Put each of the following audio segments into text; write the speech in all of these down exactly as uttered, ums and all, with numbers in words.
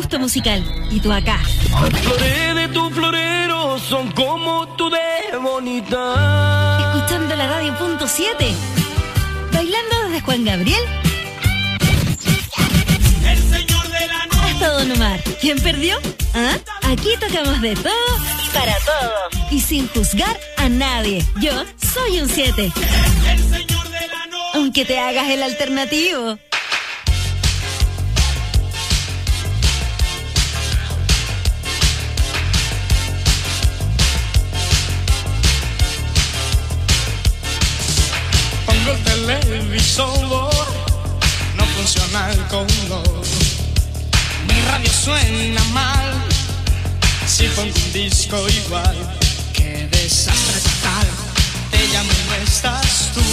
gusto musical. Y tú acá. Las flores de tu florero son como tú de bonita. Escuchando la radio punto siete. Bailando desde Juan Gabriel El señor de la noche hasta Don Omar. ¿Quién perdió? ¿Ah? Aquí tocamos de todo y para todos. Y sin juzgar a nadie. Yo soy un siete. El señor de la noche Aunque te hagas el alternativo. Pongo el televisor, no funciona el color. Mi radio suena mal, si pongo un disco igual. Qué desastre total, te llamo y no estás tú.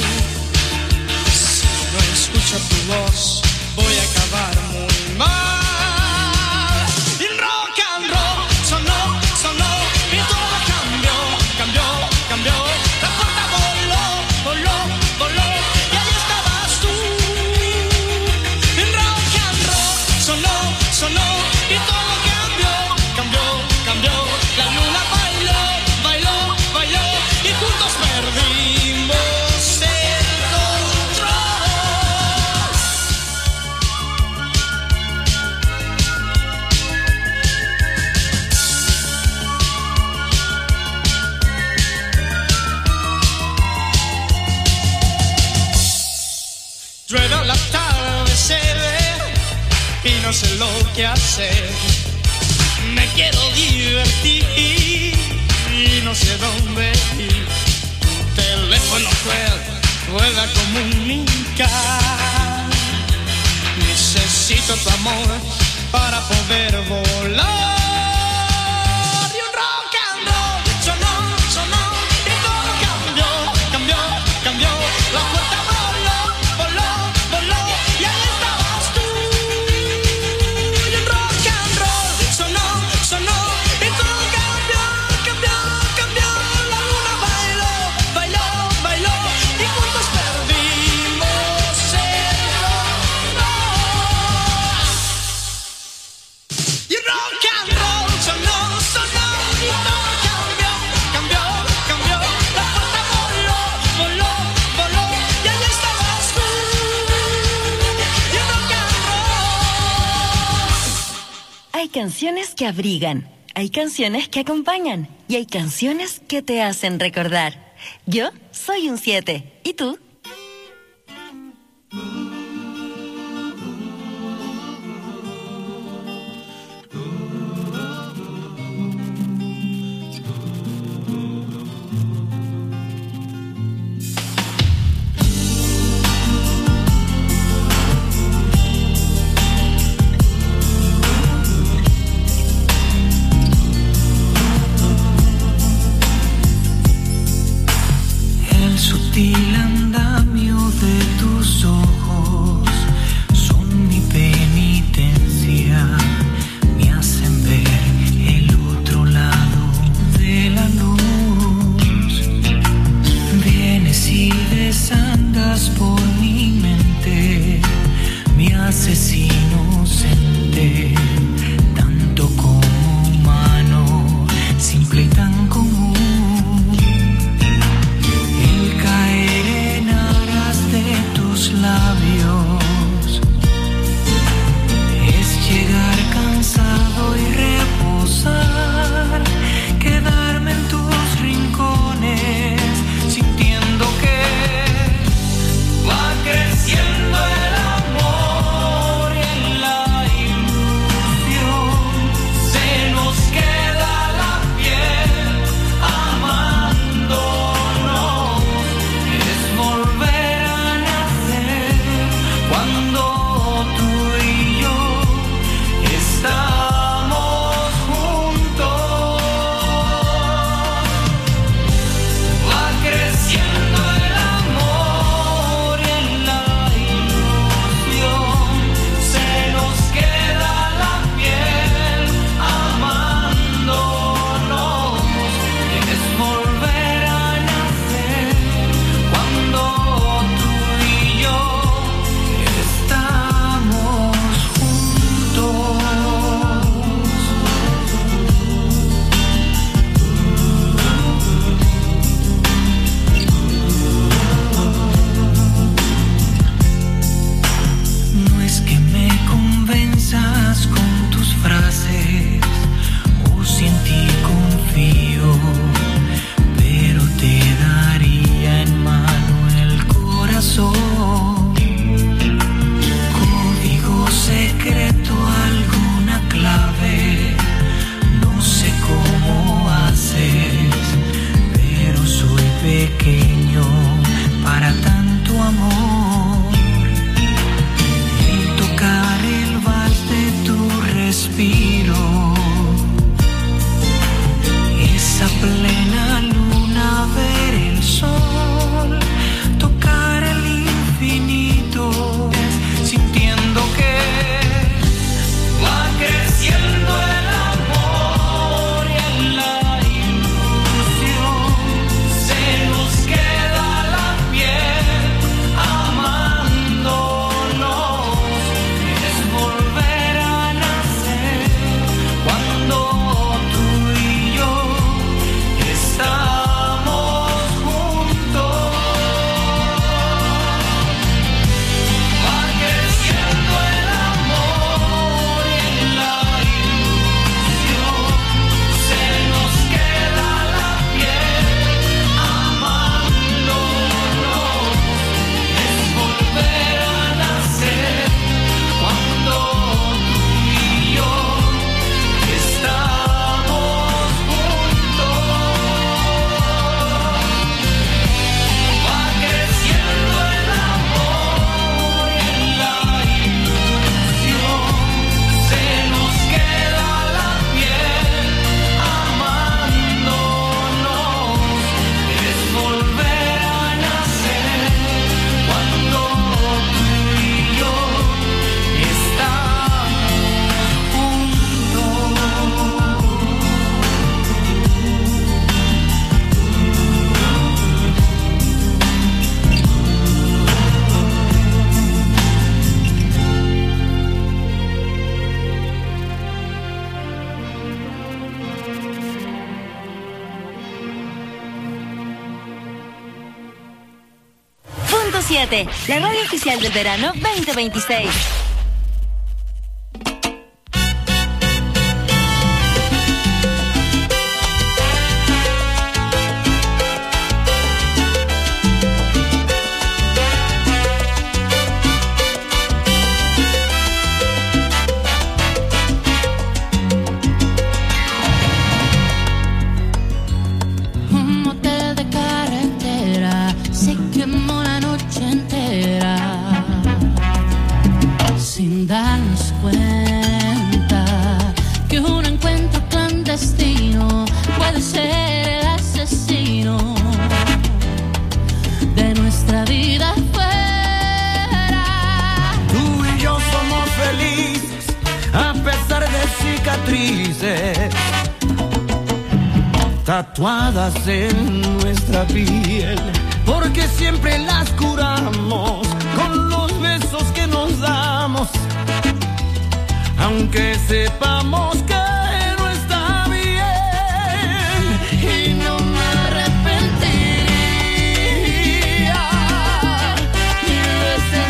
Si no escucho tu voz, voy a acabar muy mal. Y rock and roll sonó, sonó, y todo cambió, cambió, cambió. La puerta voló, voló, voló, y ahí estabas tú. Y rock and roll sonó, sonó, y todo cambió, cambió, cambió. La luna bailó, bailó, bailó, y juntos perdimos el control. Rueda la tarde se ve y no sé lo que hacer. Me quiero divertir y no sé dónde ir. Tu teléfono cruel pueda comunicar. Necesito tu amor para poder volar. Y un rock and roll sonó, sonó, y todo cambió, cambió, cambió. La puerta voló, voló, voló, y ahí estabas tú. Y un rock and roll sonó, sonó, y todo cambió, cambió, cambió. La luna bailó, bailó, bailó, y juntos perdimos el control. Y un rock and roll sonó, sonó, y todo cambió, cambió, cambió. La puerta voló, voló, voló, y ahí estabas tú. Y un rock and roll. Hay canciones que abrigan, hay canciones que acompañan y hay canciones que te hacen recordar. Yo soy un siete. ¿Y tú? El sutil andar siete, la radio oficial del verano veinte veintiséis. Darnos cuenta que un encuentro clandestino puede ser el asesino de nuestra vida fuera. Tú y yo somos felices a pesar de cicatrices tatuadas en nuestra piel, porque siempre las curamos con los besos que nos damos, aunque sepamos que no está bien, y no me arrepentiría, mil veces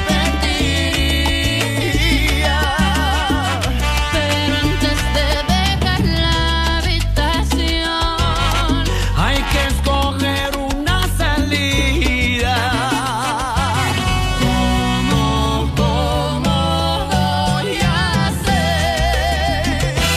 repetiría, pero antes de dejar la habitación hay que escoger una salida. ¿Cómo, cómo voy a hacer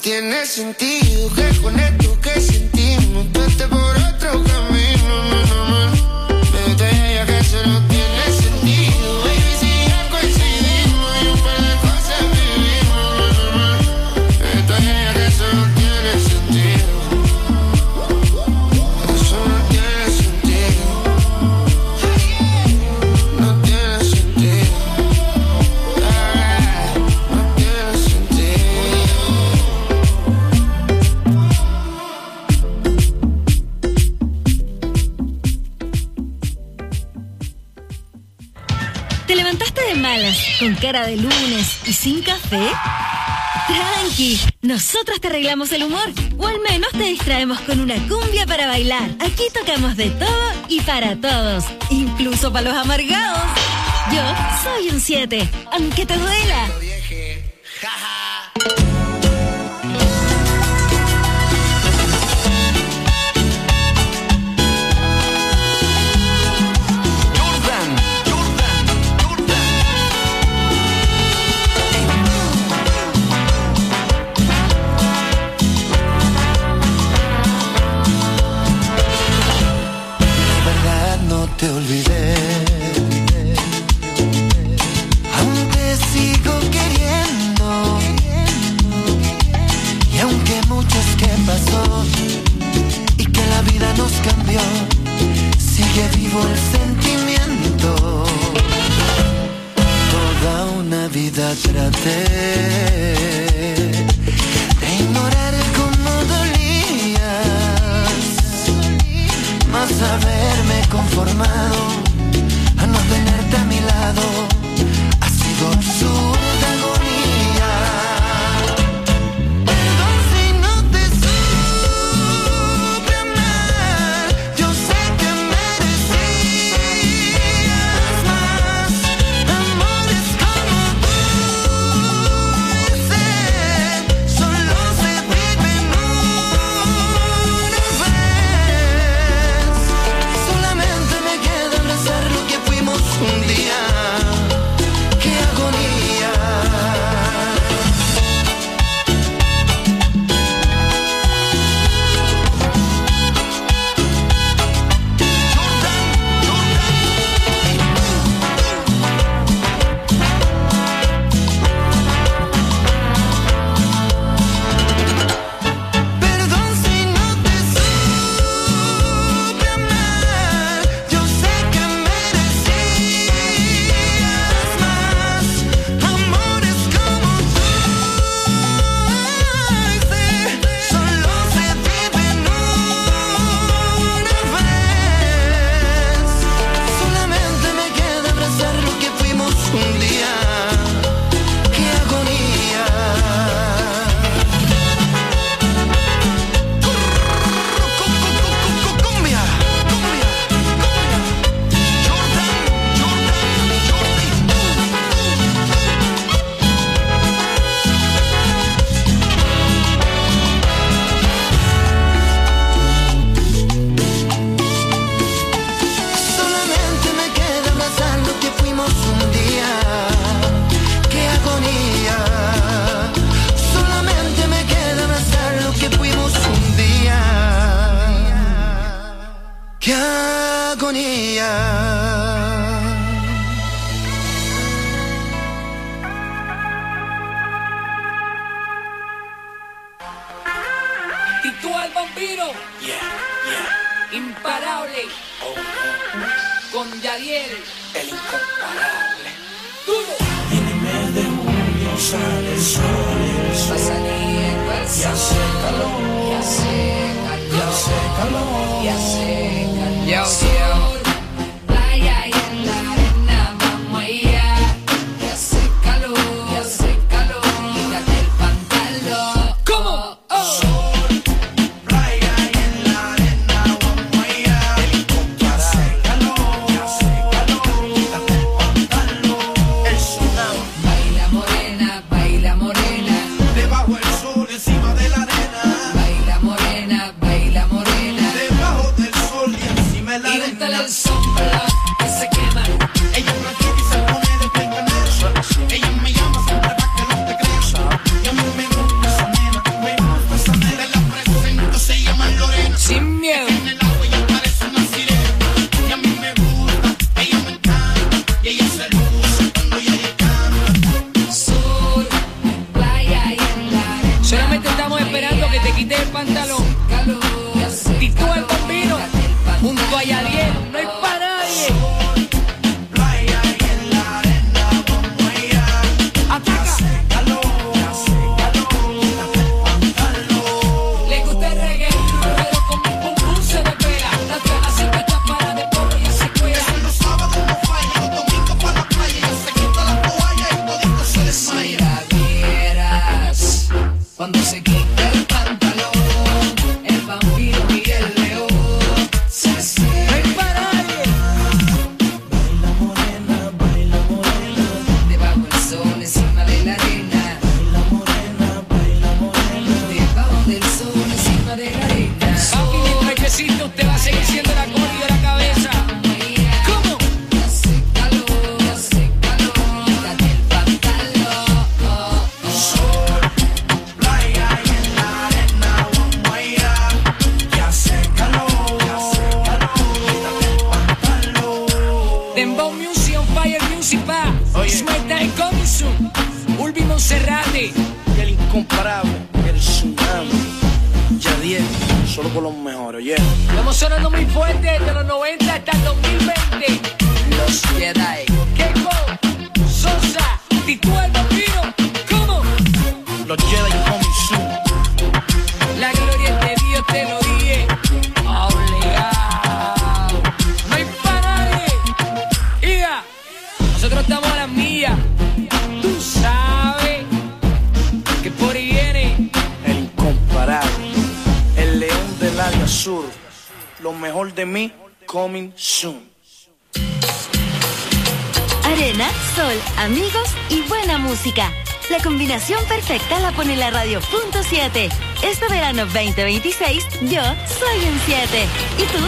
tiene sentido que con esto que sentimos tú estés por otro camino, no, no, no. Vete ya que eso no tiene sentido, baby, si ya coincidimos y un par de cosas vivimos, no, no, no. Vete ya que eso no tiene sentido, eso no tiene sentido, no tiene sentido. Con cara de lunes y sin café. Tranqui, nosotros te arreglamos el humor, o al menos te distraemos con una cumbia para bailar. Aquí tocamos de todo y para todos, incluso para los amargados. Yo soy un siete, aunque te duela. Te olvidé, aún te sigo queriendo, y aunque mucho es que pasó y que la vida nos cambió, sigue vivo el sentimiento. Toda una vida traté de ignorar cómo dolías, más haberme conformado a no tenerte a mi lado ha sido absurda agonía. Perdón si no te supe amar, yo sé que merecías más amores como tú. Ese solo se vive en una vez. Solamente me queda abrazar lo que fuimos un día. ¡Qué agonía! Perdón si no te supe amar, yo sé que merecías más amores como tú. Ese solo se vive en una vez. Solamente me queda abrazar lo que fuimos un día. ¡Qué agonía! Cumbia, cumbia, Jordan, Jordan, Jordi. Solamente me queda abrazar lo que fuimos un día. ¡Qué agonía! Solamente me queda abrazar lo que fuimos un día. ¡Qué agonía! Tito el vampiro, imparable, con Yadiel, el incomparable, duro. En el mes de junio sale el sol, el Va sol saliendo el y sol, hace calor, y hace y hace calor, calor. y hace calor. Playa y en la arena vamos allá, y hace calor, y hace calor, quítate el pantalón. ¿Cómo? Oh. Playa y en la arena vamos allá. Y hace calor, y hace calor. Quítate el pantalón. El tsunami Baila morena, baila morena, debajo del sol. estamos esperando que te quites el pantalón. Y tú el bambino, junto a Yadiel, no hay para nadie. Le gusta el reggae, pero con mi pum pum se desvela. Las ganas siempre están para de polvo y se cuela. Los sábados no falla, los domingos para la playa. Ella se quita la toalla y todito se desmaya. Si la vieras cuando se quita el pantalón, el vampiro y el león se hacen. No hay para nadie. Baila morena, baila morena. Debajo del sol, encima de la arena. Baila morena, baila morena. Debajo del sol, encima de la arena. Papi, mientras que existe, usted va a seguir siendo la cola y de la cabeza. ¿Cómo? Hace calor, hace calor. Quítate el pantalón. Playa y en la arena vamos a ir a que hace calor, que hace calor. Quítate el pantalón. Dembow Music on Fire Music pa. Suelta el coming soon. Ulvi Monserrate. Y el incomparable, el tsunami. Yadiel, solo por los mejores, oye. Estamos sonando muy fuerte desde los noventa hasta el dos mil veinte. Los Jedi. Keiko, Sosa, Titú el Bambino. ¿Cómo? Los Jedi coming soon. La gloria es de Dios, te lo dije. Obligado. No hay para nadie. Iga, nosotros estamos a las millas. Tú sabes que por ahí viene. El incomparable, el león del área sur. Lo mejor de mí, coming soon. Arena, sol, amigos y buena música. La combinación perfecta la pone la radio punto siete. Este verano veinte veintiséis, yo soy un siete. ¿Y tú?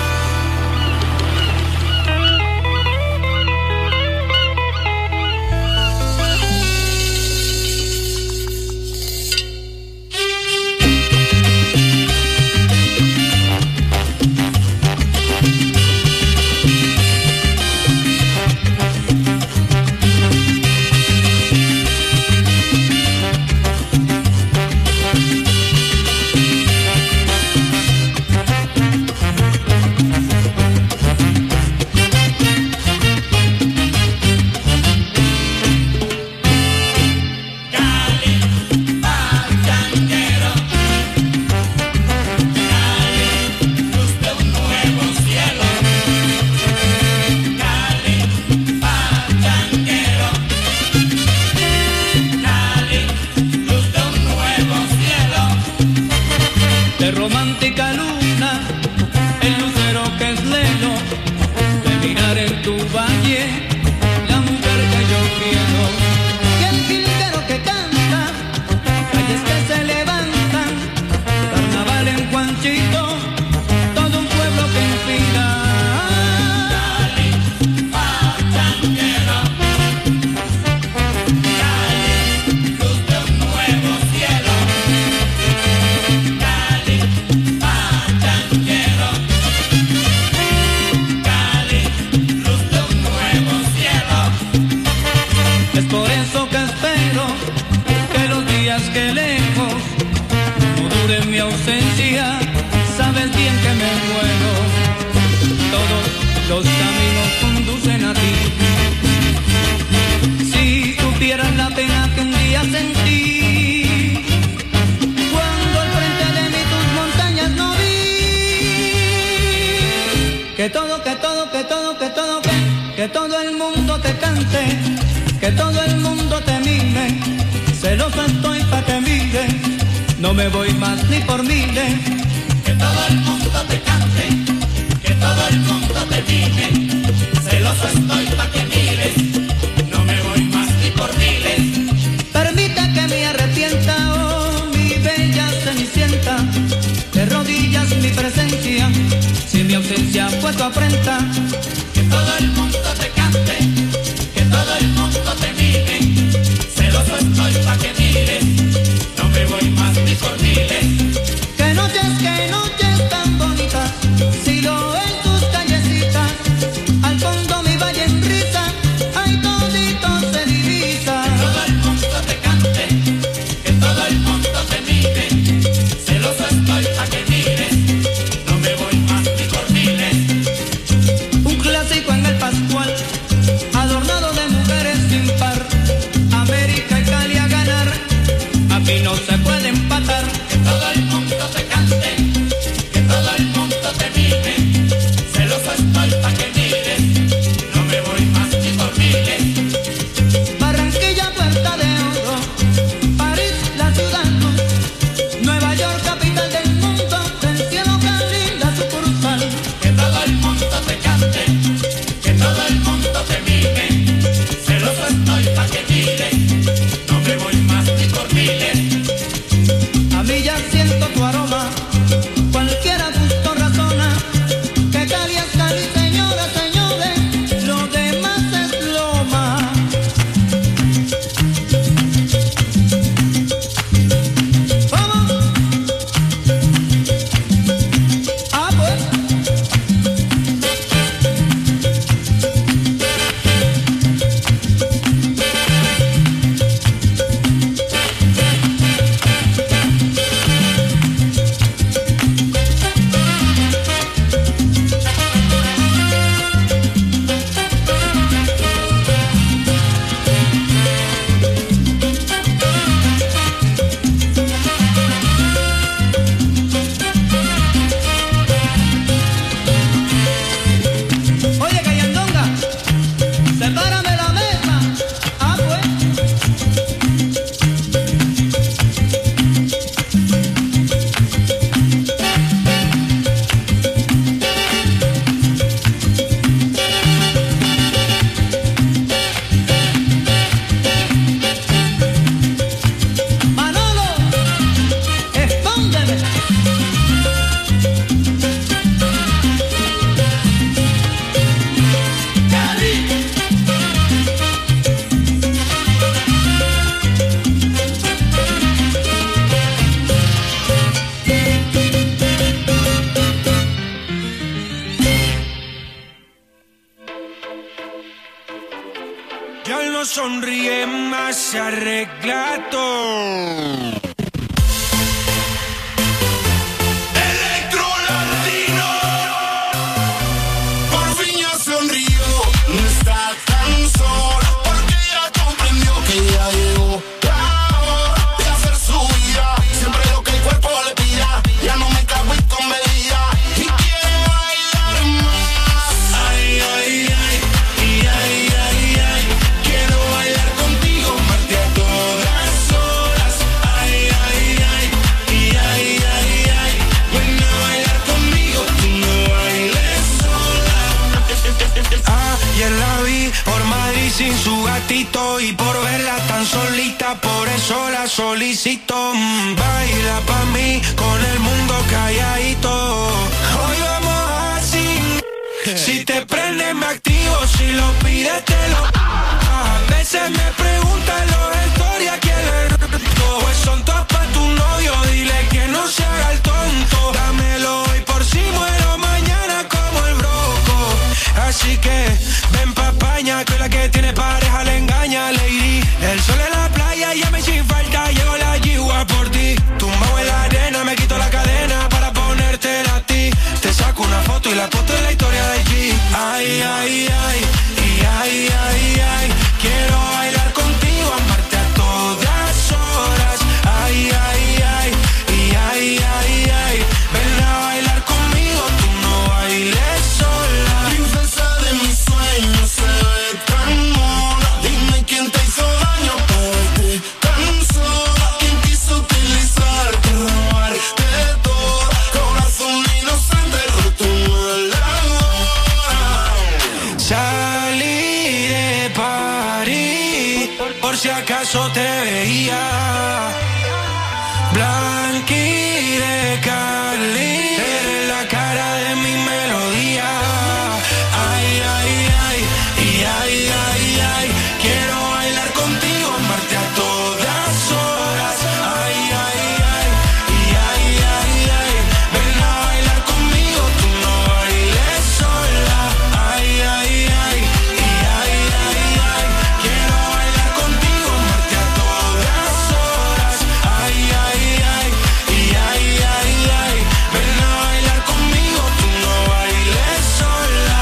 De romántica luna, el lucero que es lelo, de mirar en tu valle, la mujer que yo quiero. Y el jilguero que canta, calles que se levantan, carnaval en Juanchito, todo un pueblo que inspira. Cali, pachanguero, Cali, luz de un nuevo cielo. Cali, pachanguero, Cali, luz de un nuevo cielo. Es por eso que espero que los días que lejos no dure mi ausencia. Sabes bien que me muero. Todos los caminos conducen a ti. Si supieras la pena que un día sentí cuando al frente de mí tus montañas no vi. Que todo, que todo, que todo, que todo, que, que todo el mundo te cante, que todo el mundo te mime. Celoso estoy pa' que mire, no me voy más ni por miles. Que todo el mundo te cante, que todo el mundo te mime. Celoso estoy pa' que mires, no me voy más ni por miles. Permita que me arrepienta, oh mi bella cenicienta, de rodillas mi presencia, si mi ausencia fue tu afrenta. Que todo el mundo te cante, que todo el mundo te mime. Celoso estoy pa' que mires, no me voy más ni por miles. Que noches, que noches tan bonitas, si lo en tus callecitas, al fondo mi valle en risa, ay todito se divisa. Que todo el mundo te cante, que todo el mundo te mime. Nueva York, capital del mundo, del cielo Cali, la sucursal. Que todo el mundo te cante, que todo el mundo te mime. Celoso estoy pa' que mire, no me voy más ni por miles. A mí ya siento tu aroma, cualquiera gusto razona. Que Cali es Cali, señoras, señores, lo demás es loma. ¿Vamos? Ah, pues. Oye, Cayandonga, sepárame la mesa. Ah, pues. Manolo, escóndeme. Ya él no sonríe más, se arregla todo. Electro Latino, Por fin ya sonrió, no está tan sola, porque ya comprendió que ya llegó la hora de hacer su vida. Siempre lo que el cuerpo le pida, ya no me cago y con medida. Y quiero bailar más. ay, ay, ay, y ay, ay, ay. Quiero bailar contigo, amarte a todas horas. Ay, ay, ay, y ay, ay, ay. Ven a bailar conmigo, tú no bailes sola. Ayer la vi por Madrid sin su gatito y por verla tan solita, por eso la solicito. Mm, baila pa' mí con el mundo calladito. Hoy vamos así. Si te prende me activo, si lo pides te lo. A veces me preguntan los stories a quién le roto. Pues son todas pa' tu novio, dile que no se haga el tonto. Dámelo hoy por si muero mañana como el broco. Así que ven pa' España, que la que tiene pareja le engaña, lady. El sol en la playa, llame sin falta, llego la yigua por ti. Tumbado en la arena, me quito la cadena para ponértela a ti. Te saco una foto y la posto en la historia de G. Ay, ay, ay, y ay, ay, ay. Quiero bailar contigo, amarte a todas horas. Ay, ay, ay, y ay, ay, ay. Ven a bailar conmigo, tú no bailes sola. Princesa de mis sueños, se ve tan mona. Dime quién te hizo daño para verte tan sola. ¿Quién quiso utilizarte, robarte todo? Corazón inocente, roto en la hora. Salí de París, por si acaso te veía. Blanqui de Cali, eres la cara de mi melodía. Ay, ay, ay, y ay, ay, ay. Quiero bailar contigo, amarte a todas horas. Ay, ay, ay, y ay, ay, ay. Ven a bailar conmigo, tú no bailes sola. Ay, ay, ay, y ay, ay, ay. Quiero bailar contigo, amarte a todas horas. Ay, ay, ay, y ay, ay, ay. Ven a bailar conmigo, tú no bailes sola.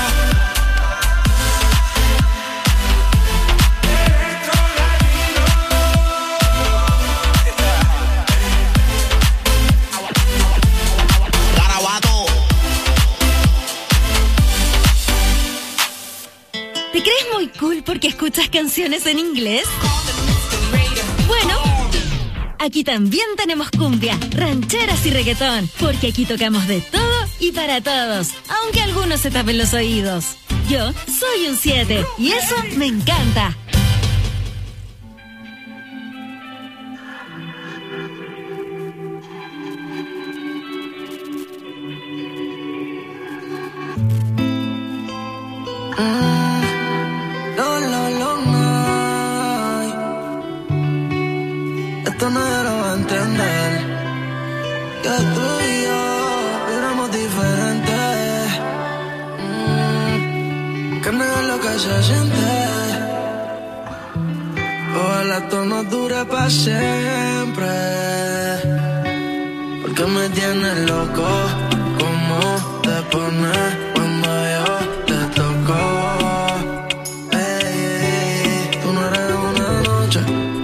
¿Te crees muy cool porque escuchas canciones en inglés? Bueno, aquí también tenemos cumbia, rancheras y reggaetón, porque aquí tocamos de todo y para todos, aunque algunos se tapen los oídos. Yo soy un siete y eso me encanta. Esto nadie lo va a entender. Que tú y yo vibramos diferente. Mm, que negar lo que se siente. Ojalá esto no dure para siempre. Porque me tienes loco. ¿Cómo te pones cuando yo te toco? Hey, tú no eres una noche.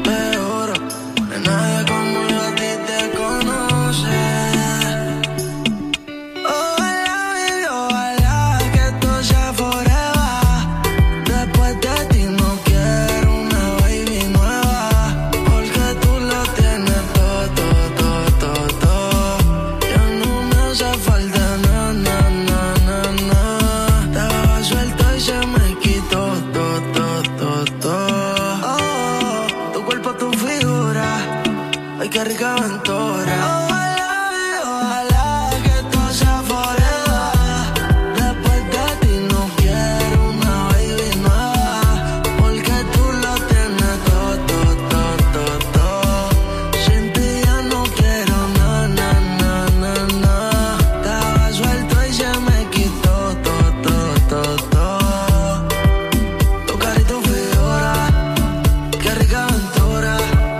Qué rica aventura. Ojalá, ojalá que esto sea forever. Después de ti no quiero una baby nueva, porque tú lo tienes todo, todo, todo, todo, todo. Sin ti ya no quiero na, na, na, na, na. Estaba suelto y se me quitó todo, todo, todo, todo. Tu cara y tu figura, qué rica aventura.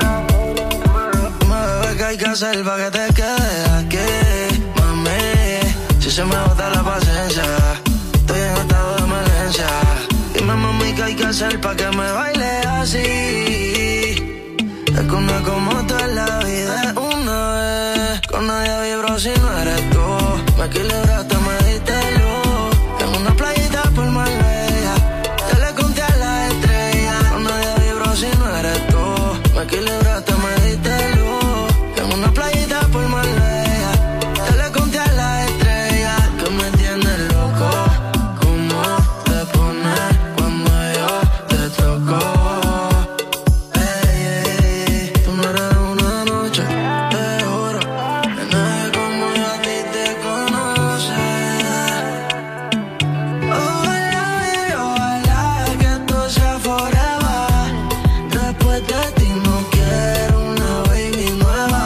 Hay que hacer pa' que te quedes aquí, mami. Si se me bota la paciencia, estoy en estado de emergencia. Dime, mami, ¿qué hay que hacer pa' que me baile así? Es que una como tú en la vida es una vez. Con nadie vibro si no eres tú. Me equilibraste, me diste luz. En una playita por Marbella, yo le conté a la estrella. Con nadie vibro si no eres tú. Me equilibraste, me diste luz. Una playita por Marbella, te le conté a la estrella que me tiene loco. ¿Cómo te pones cuando yo te toco? Hey, hey, tú no eres una noche, te juro, que nadie como yo a ti te conoce. Ojalá y ojalá que esto sea forever. Después de ti no quiero una baby nueva.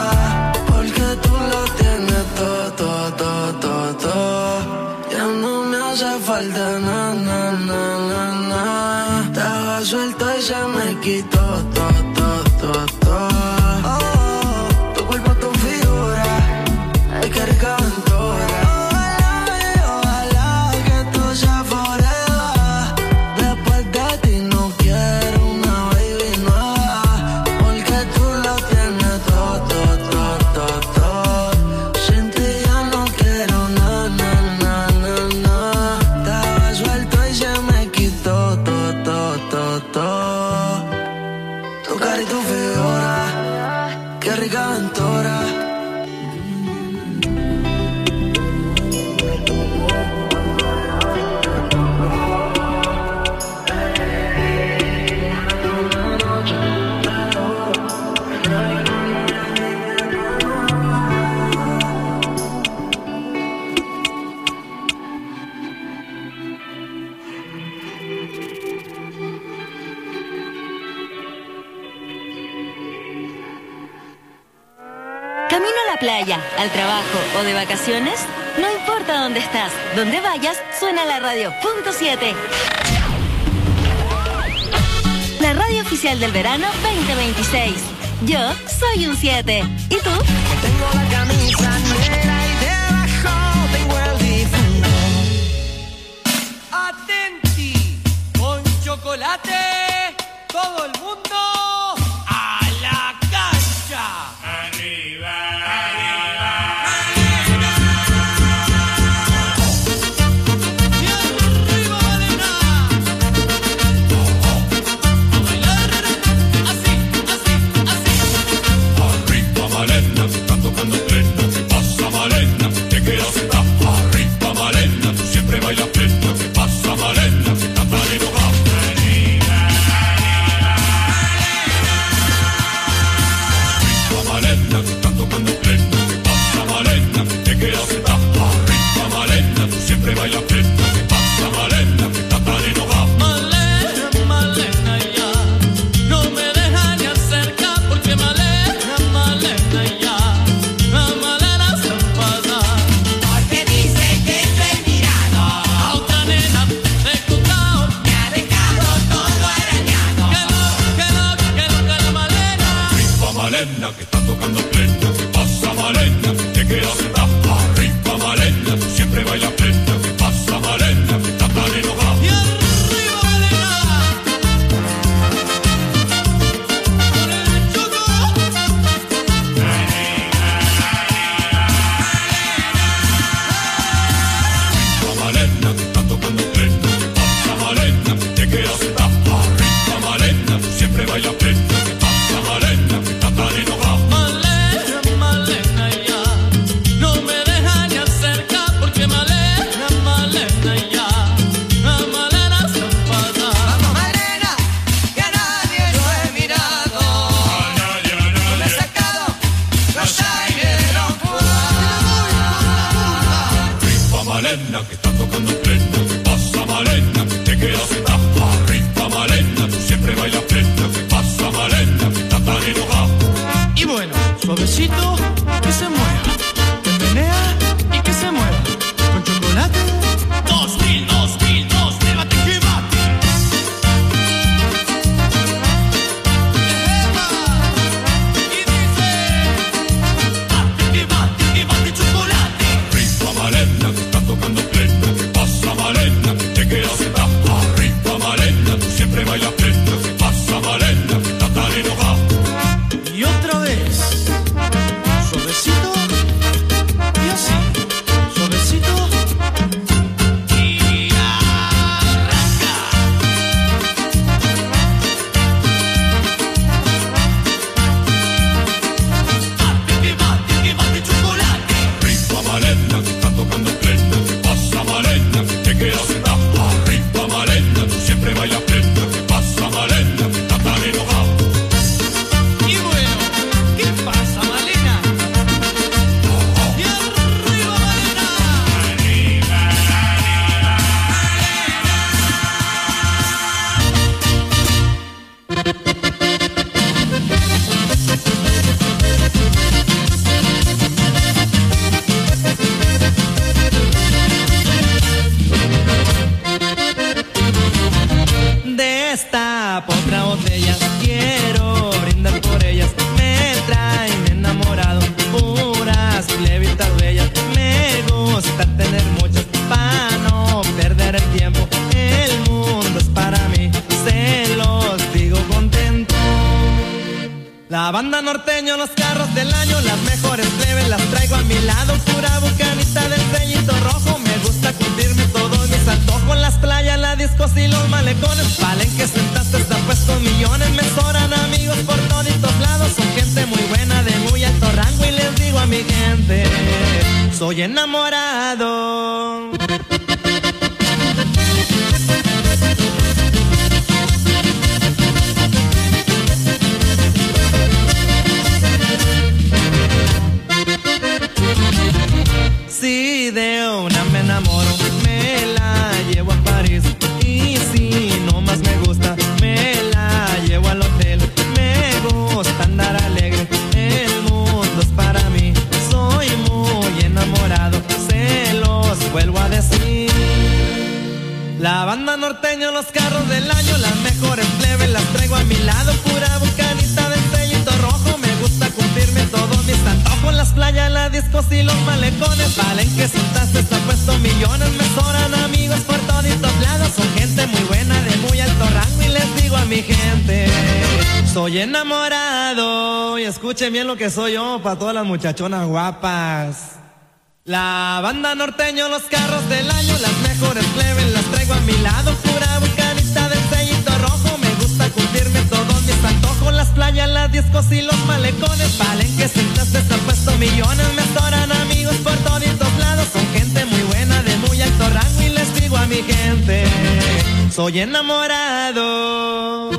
Ya no me hace falta na, na, na, na, na. Estaba suelto y se me quitó todo, todo, todo, todo. Oh, tu cuerpo, tu figura, ay, qué rica aventura. Ojalá y ojalá que esto sea forever. Después de ti no quiero una baby nueva, porque tú lo tienes todo, todo, todo, todo, todo. Sin ti ya no quiero na, na, na, na, na. Estaba suelto y se me quitó todo, todo, todo, todo. Tu cara y tu figura, qué rica aventura. ¿Camino a la playa, al trabajo o de vacaciones? No importa dónde estás, donde vayas, suena la radio punto siete. La radio oficial del verano veinte veintiséis. Yo soy un siete. ¿Y tú? Tengo la camisa negra y debajo tengo el difunto. Atenti, con chocolate, todo el mundo a la cancha. Arriba, arriba, arriba. Y arriba, arena. A bailar así, así, así. Arriba. quedas arriba, Malena, tú siempre bailas plena. ¿Qué pasa, Malena? Que estás tan enojada. Y arriba, Malena. Con el choco. Malena, que estás tocando plena. ¿Qué pasa, Malena? Te quedas arriba, Malena, tú siempre bailas plena. ¿Qué pasa, Malena? Que estás tan enojada. Malena, Malena, ya. No me deja ni acercar porque Malena, Malena, ya. La Malena se enfada. Vamos, Malena, que a nadie lo he mirado. No le he sacado los aires de los Arriba, Malena, que estás tocando plena. ¿Qué pasa, Malena? Te quedas arriba, Malena, tú siempre bailas plena. ¿Qué pasa, Malena? Que estás tan enojada. Y bueno, suavecito, que se mueva. Que menea y que se mueva. Con chocolate. Dos mil, dos mil, dos mil, bate que bate. Y dice, bate que bate, que bate chocolate. Arriba, Malena, que estás tocando plena. ¿Qué pasa, Malena? Te quedas arriba, Malena, tú siempre bailas plena. ¿Qué pasa, Malena? Que estás tan enojada. Y otra vez, suavecito y así, suavecito y arranca. Bate que bate, que bate chocolate. Arriba, Malena, que estás tocando plena. ¿Qué pasa, Malena? Te quedas arriba, Malena, tú siempre bailas plena. ¿Qué pasa, Malena? Que estás tan enojada. Y bueno, ¿qué pasa, Malena? Y arriba, Malena. Destapo otra botella, quiero brindar por ellas. Me traen enamorado, puras plebitas bellas. Me gusta tener muchas para no perder el tiempo. El mundo es para mí, se los digo contento. La banda norteño, los carros del año, las mejores plebes las traigo a mi lado. Pura bucanita del sellito rojo, me gusta cumplirme todos mis antojos. Las playas, las discos y los malecones, valen que sentaste, está puesto millones. Me sobran amigos por toditos lados, son gente muy buena de muy alto rango. Y les digo a mi gente, soy enamorado. Si de una me enamoro, me la llevo a París. Y si no más me gusta, me la llevo al hotel. Me gusta andar alegre, el mundo es para mí. Soy muy enamorado, se los vuelvo a decir. La banda norteño, los carros del año, las mejores plebes las traigo a mi lado. Pura bucanita del sellito rojo, me gusta cumplirme todos mis antojos. Las playas, las discos y los malecones, valen que sentaste, está puesto millones. Me sobran amigos por toditos lados, son gente muy buena de muy alto rango. Y les digo a mi gente, soy enamorado. Y escuchen bien lo que soy yo para todas las muchachonas guapas. La banda norteño, los carros del año, las mejores plebes las traigo a mi lado. Pura bucanita del sellito rojo, me gusta cumplirme todos mis antojos. Las playas, las discos y los malecones, valen que sentaste, están puesto millones. Me sobran amigos por toditos lados, son gente muy buena de muy alto rango. Y les digo a mi gente, soy enamorado.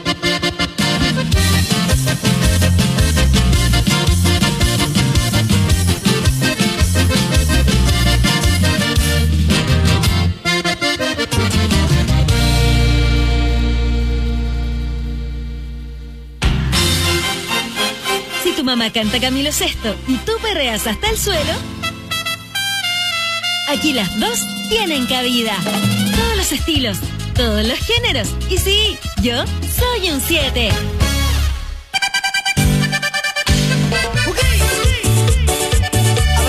Tu mamá canta Camilo Sesto y tú perreas hasta el suelo. Aquí las dos tienen cabida. Todos los estilos, todos los géneros. Y sí, yo soy un siete. Okay, okay.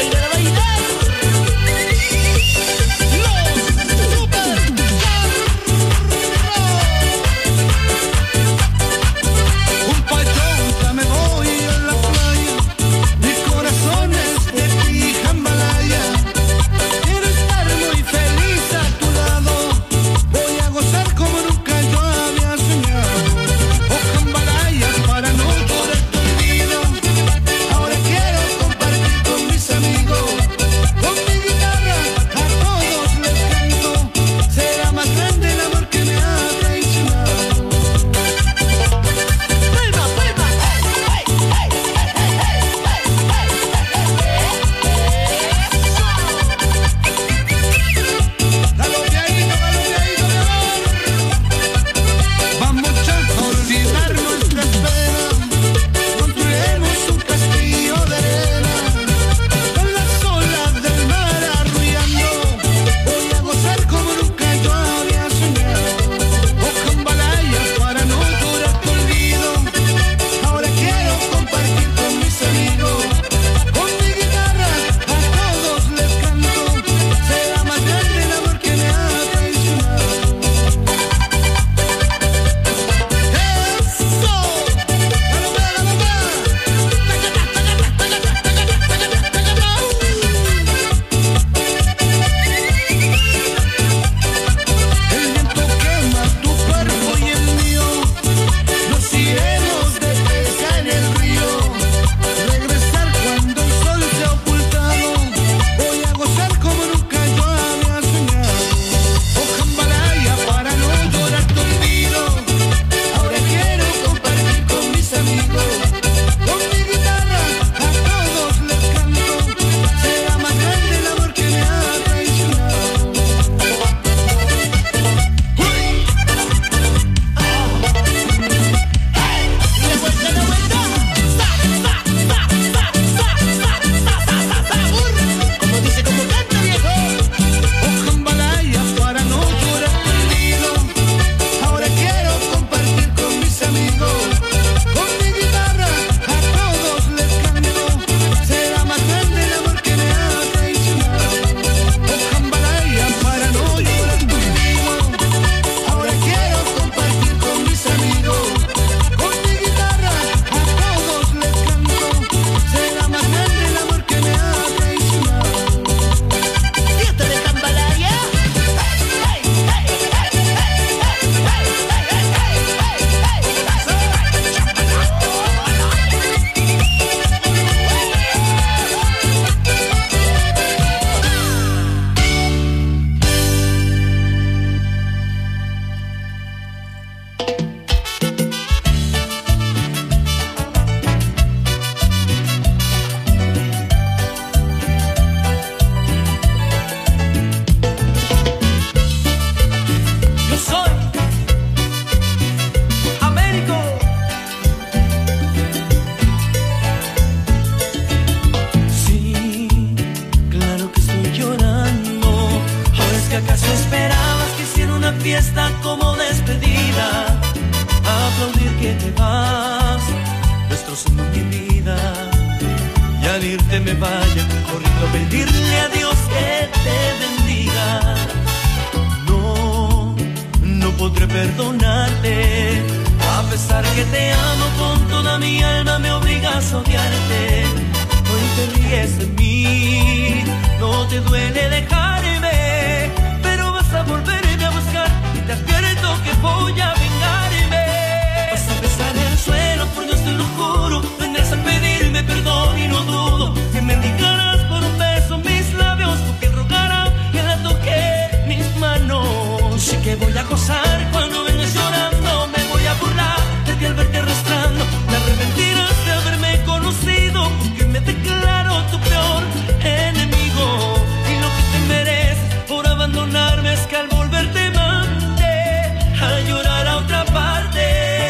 te vas, destrozando mi vida. Y al irte me vaya corriendo a pedirle a Dios que te bendiga. No, no podré perdonarte, a pesar que te amo con toda mi alma, me obligas a odiarte. Hoy te ríes de mí, no te duele dejarme, pero vas a volverme a buscar y te advierto que voy a vengarme. Vas a besar el suelo, por Dios te lo juro, vendrás a pedirme perdón y no dudo que me indicarás por un beso mis labios, tu piel rogará que la toque mis manos. Sé que voy a gozar cuando vengas llorando, me voy a burlar de ti al verte arrastrando. Te arrepentirás de haberme conocido, porque me declaro tu peor enemigo. Y lo que te mereces por abandonarme es que al volverte mande a llorar a otra parte.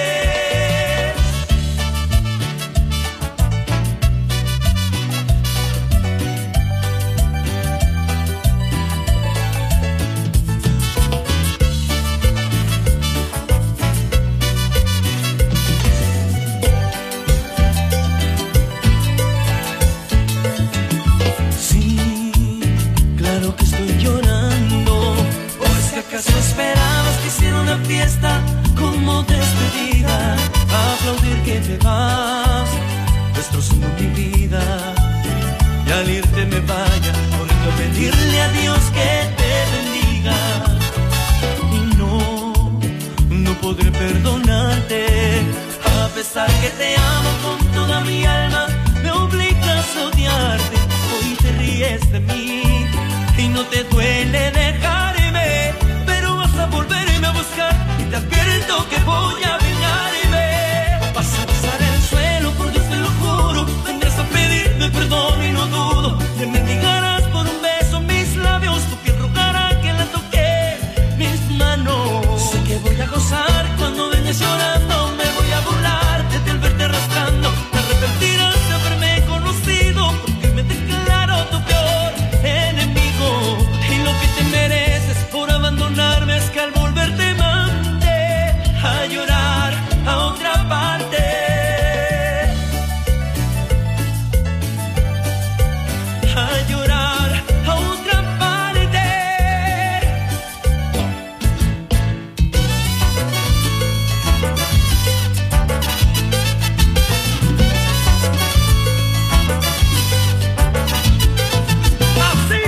¿Acaso esperabas que hiciera una fiesta como despedida? Aplaudir que te vas, destrozando mi vida. Y al irte me vaya corriendo a pedirle a Dios que te bendiga. Y no, no podré perdonarte, a pesar que te amo con toda mi alma, me obligas a odiarte. Hoy te ríes de mí y no te duele dejarme, pero vas a volverme a buscar y te advierto que voy a vengarme. Vas a besar el suelo, por Dios te lo juro, vendrás a pedirme perdón y no dudo que me mendigarás por un beso mis labios, tu piel rogará que la toque mis manos. Sé que voy a gozar cuando vengas llorando, me voy a burlar de ti al verte arrastrando. Te arrepentirás de haberme conocido, porque me declaro tu peor enemigo. Y lo que te mereces por abandonarme es que al volverte mande a llorar a otra parte. A llorar a otra parte. Así.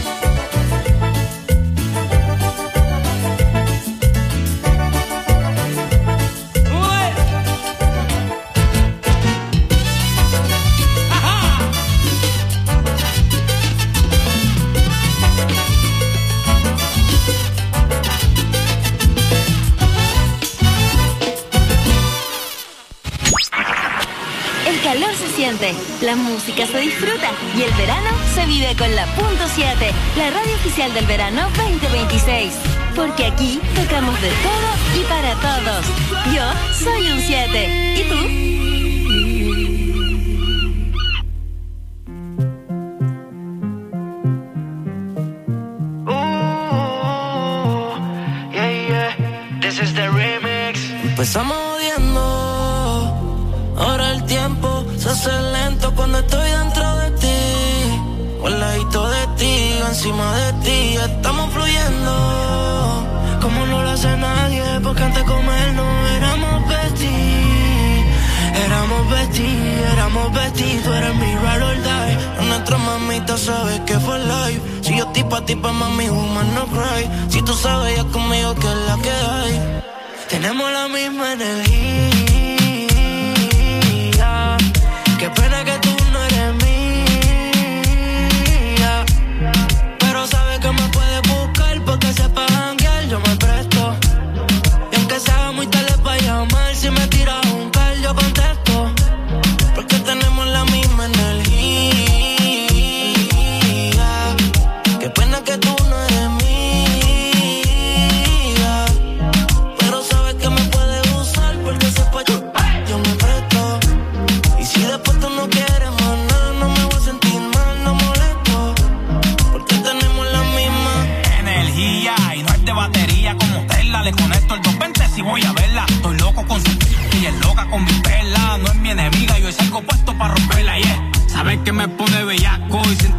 El calor se siente, la música se disfruta y el verano se vive con la punto siete, la radio oficial del verano veinte veintiséis. Porque aquí tocamos de todo y para todos. Yo soy un siete. ¿Y tú? Empezamos odiando, ahora el tiempo se hace lento cuando estoy dentro de ti, o al ladito de ti, encima de ti, estamos fluyendo, como no lo hace nadie, porque antes de comer no éramos besties, éramos besties, éramos besties, tú eres mi ride or die, nuestra mamita sabe que fue live, si yo estoy pa' ti, pa' mami, woman no cry, si tú sabes ya conmigo que es la que hay. Tenemos la misma energía. Qué pena que tú no eres mía. Pero sabes que me puedes buscar porque sepa janguear, yo me presto. Y aunque sea muy tarde para llamar, si me tiras un call yo contesto. Porque tenemos la misma energía. Qué pena que tú no eres mía. Yo me presto. Y si después tú no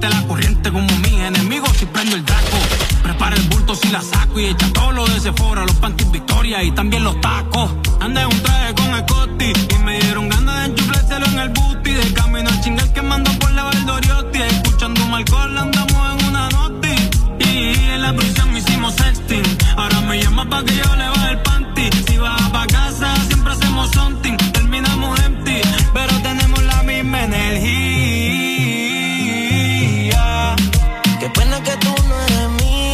corriente la corriente como mis enemigos si prendo el draco. Prepara el bulto si la saco y echa todo lo de Sephora, los panties Victoria y también los tacos. Andé en un traje con el Costi y me dieron ganas de enchuflárselo en el booty. De camino al chingal que mando por la Valdoriotti, escuchando un alcohol andamos en una noti. Y en la prisión me hicimos sexting, ahora me llama pa' que yo le baje el panty. Si vas pa' casa siempre hacemos something, terminamos empty, pero tenemos la misma energía. Qué pena que tú no eres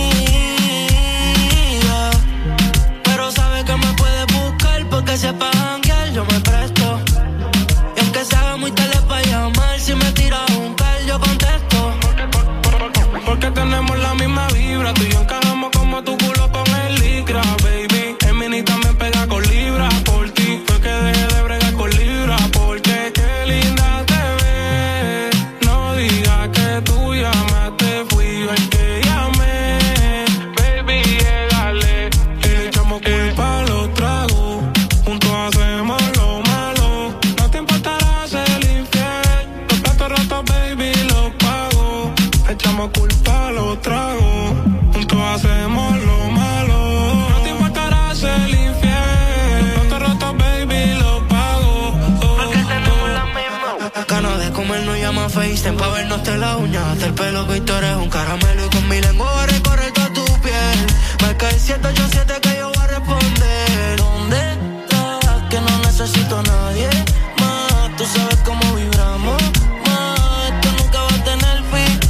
mía, pero sabes que me puedes buscar porque sepa janguear, yo me presto. Y aunque se haga muy tarde para llamar, si me tiras un call yo contesto. Porque tenemos la misma vibra, tú y yo encajamos como tu culo con el licra, baby. El mini también pega con libra, por ti fue que dejé de bregar con libra, porque qué linda te ves. No digas que tú llamaste, fui yo el que llamé. Baby, llegale, le echamos culpa a los tragos, juntos hacemos lo malo. No te importará ser infiel, los platos rotos, baby, los pago. Echamos culpa a los tragos, juntos hacemos lo malo. No te importará ser infiel, los platos rotos, baby, los pago. Porque tenemos la misma ganas de comer, no llama FaceTime pa' vernos de la uña, hasta el pelo que tú eres un caramelo. Y con mi lengua voy a recorrer toda tu piel. Marca el siete ocho siete que yo voy a responder. ¿Dónde estás? Que no necesito a nadie más. Tú sabes cómo vibramos más. Esto nunca va a tener fin,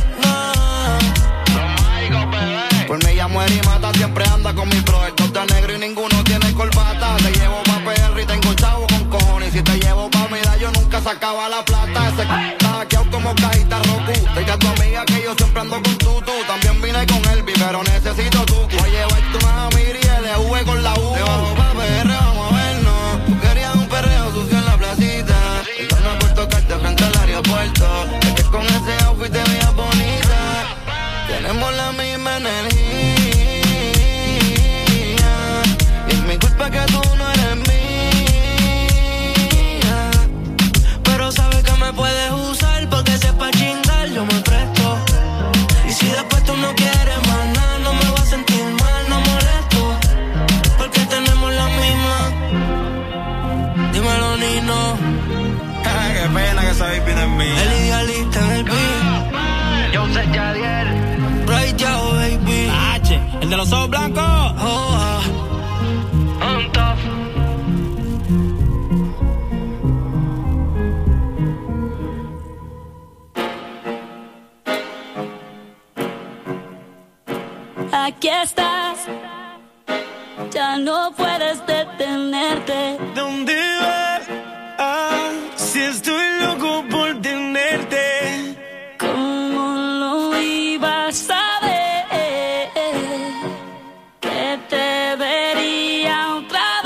nah. Por mí ella muere y mata, siempre anda con mi bro. El top de negro y ninguno tiene corbata. Te llevo pa' P R y tengo chavo con cojones. Y si te llevo pa' Mida yo nunca sacaba la plata. Ese c*** está hackeado como cajita Roku. Diga a tu amiga que yo siempre ando con tutu. También vine con Elvi, pero necesito tu. Voy a llevarte una Amiri y L V con la U. Te bajo pa' P R, vamos a vernos. Tú querías un perreo sucio en la placita. Yo no por tocarte frente al aeropuerto. Es que con ese outfit te veías bonita. Tenemos la misma energía. Y es mi culpa que tú no eres mía, pero sabes que me puedes usar porque sepa chingar, yo me presto. Y si después tú no quieres más nada, no me vas a sentir mal, no molesto. Porque tenemos la misma. Dímelo, Nino. Qué pena que esa baby no es mía. El idealista en el beat. Yo sé Yadier. Right Yao, baby. H, el de los ojos blancos. Oh, ah. On top. Aquí estás, ya no puedes detenerte. ¿Dónde vas? Ah, si estoy loco por tenerte. ¿Cómo lo ibas a ver? Que te vería otra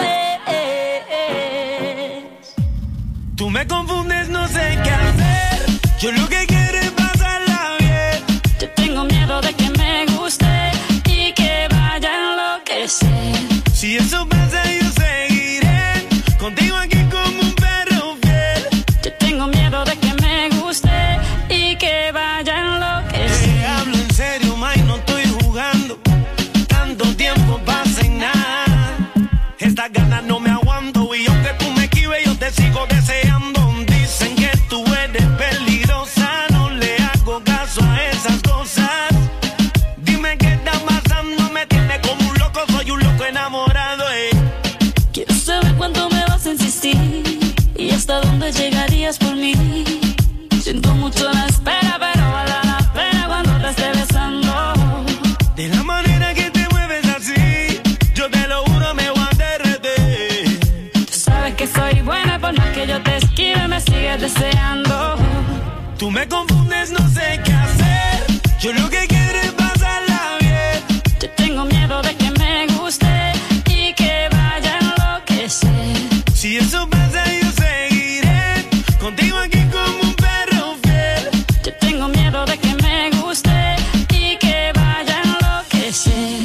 vez. Tú me confundes, no sé qué hacer. Yo lo que quiero es pasarla bien. Yo tengo miedo de que me guste y que vaya a enloquecer. Si eso pasa yo seguiré contigo aquí como un perro fiel. Yo tengo miedo de que me guste y que vaya a enloquecer. Te hablo en serio, May, no estoy jugando. Tanto tiempo pasa en nada. Estas ganas no me aguanto y aunque tú me esquives yo te sigo deseando. Dicen que tú eres peligrosa, no le hago caso a esas cosas. Dime qué está pasando, me tiene como un loco, soy un loco enamorado, eh. Quiero saber cuánto me vas a insistir y hasta dónde llegarías por mí. Siento mucho la espera, pero vale la pena cuando te esté besando. De la manera que te mueves así, yo te lo juro me voy a derretir. Tú sabes que soy buena, por más que yo te esquive me sigues deseando. Tú me confundes, no sé qué hacer. Yo lo que quiero es pasarla bien. Yo tengo miedo de que me guste y que vaya a enloquecer. Si eso pasa yo seguiré contigo aquí como un perro fiel. Yo tengo miedo de que me guste y que vaya a enloquecer.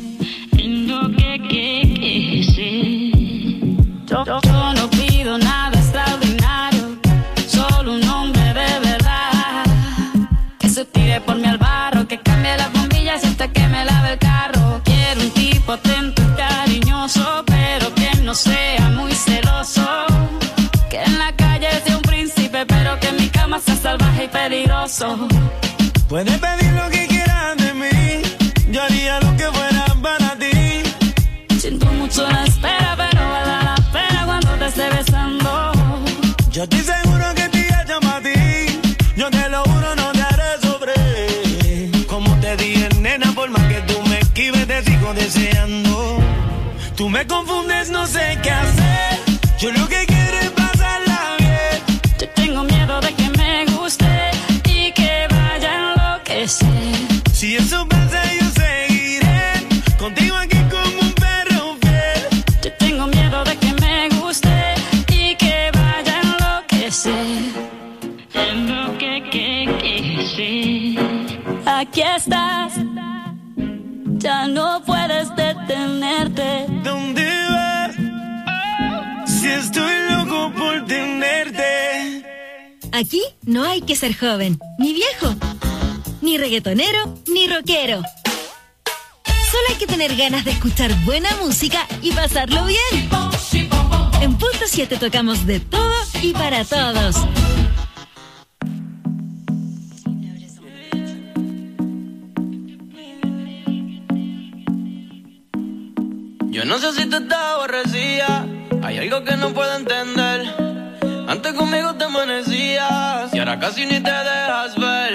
Enloquecer. Yo, yo, yo no pido nada extraordinario, solo un hombre de verdad que se tire lleve por mí al barro, que cambie las bombillas y hasta que me lave el carro. Quiero un tipo atento y cariñoso, pero que no sea muy celoso. Que en la calle sea un príncipe, pero que en mi cama sea salvaje y peligroso. Puedes pedir lo que quieras de mí, yo haría lo que fuera para ti. Siento mucho la espera, pero vale la pena cuando te esté besando. Yo estoy seguro que te llamo a ti, yo te lo juro, no te haré sobre. Como te dije, nena, por más que tú me esquives, te sigo deseando. Tú me confundes, no sé qué hacer, yo lo que quiero es pasarla bien. Yo tengo miedo de que me guste y que vaya a enloquecer. Si eso pasa, yo seguiré contigo aquí como un perro fiel. Yo tengo miedo de que me guste y que vaya a enloquecer. Aquí estás, ya no puedes detenerte. ¿Dónde vas? Si estoy loco por tenerte. Aquí no hay que ser joven, ni viejo, ni reggaetonero, ni rockero. Solo hay que tener ganas de escuchar buena música y pasarlo bien. En Punto siete tocamos de todo y para todos. Yo no sé si tú estás aborrecida, hay algo que no puedo entender. Antes conmigo te amanecías y ahora casi ni te dejas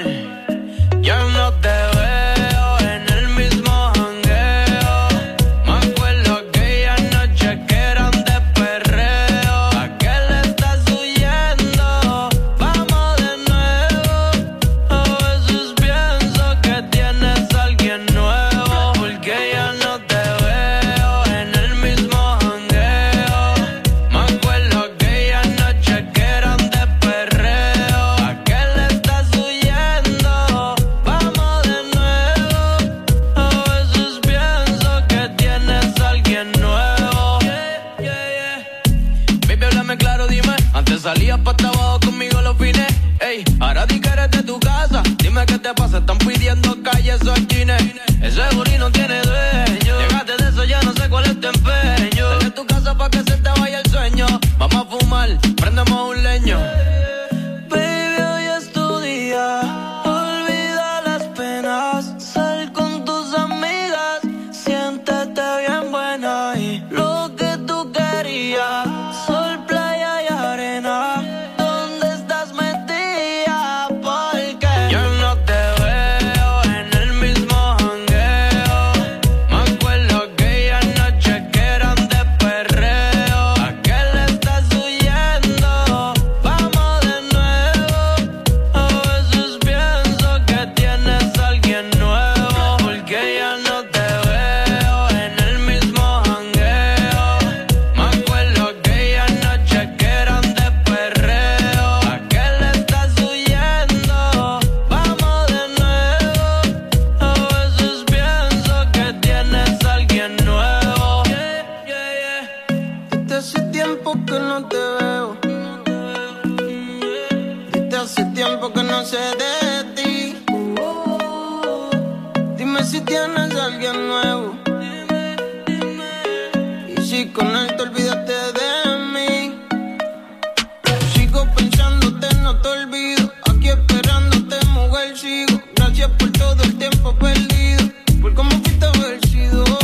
ver. Yo no te veo en el mismo jangueo. Me acuerdo aquella noche que eran de perreo. ¿A qué le estás huyendo? Vamos de nuevo. A veces pienso que tienes a alguien nuevo, porque ya no te veo en el mismo jangueo. Me acuerdo aquella noche que eran de perreo. ¿A qué le estás huyendo? Vamos de nuevo. A veces pienso que tienes a alguien nuevo. Yeah, yeah, yeah. Baby, háblame claro, dime. Antes salías pa' trabajo conmigo los fines. Ey, ahora di que eres de tu casa. Dime qué te pasa, están pidiendo calles o chines. Ese booty no tiene dueño. Llegaste de eso, ya no sé cuál es tu empeño. Sal de tu casa pa' que se te vaya el sueño. Vamos a fumar, prendemos un leño. Baby, hoy es tu día. Olvida las penas. Sal con tus amigas. Siéntete bien buena. Y lo que tú querías. Sol, playa y arena. ¿Dónde estás metida? Porque yo no te veo en el mismo jangueo. Me acuerdo aquella noche que eran de perreo. ¿A qué le estás huyendo? Vamos de nuevo. A veces pienso que tienes a alguien nuevo, porque ya no te veo en el mismo jangueo. Me acuerdo aquella noche que eran de perreo. ¿A qué le estás huyendo? Vamos de nuevo. A veces pienso que tienes a alguien nuevo. Yeah, yeah, yeah. Desde hace tiempo que no te veo. Desde hace tiempo que no sé de ti. Dime si tienes a alguien nuevo. Y si con él te olvidaste de mí. Sigo pensándote, no te olvido. Aquí esperándote, mujer, sigo. Gracias por todo el tiempo perdido. Por cómo fuiste vencido.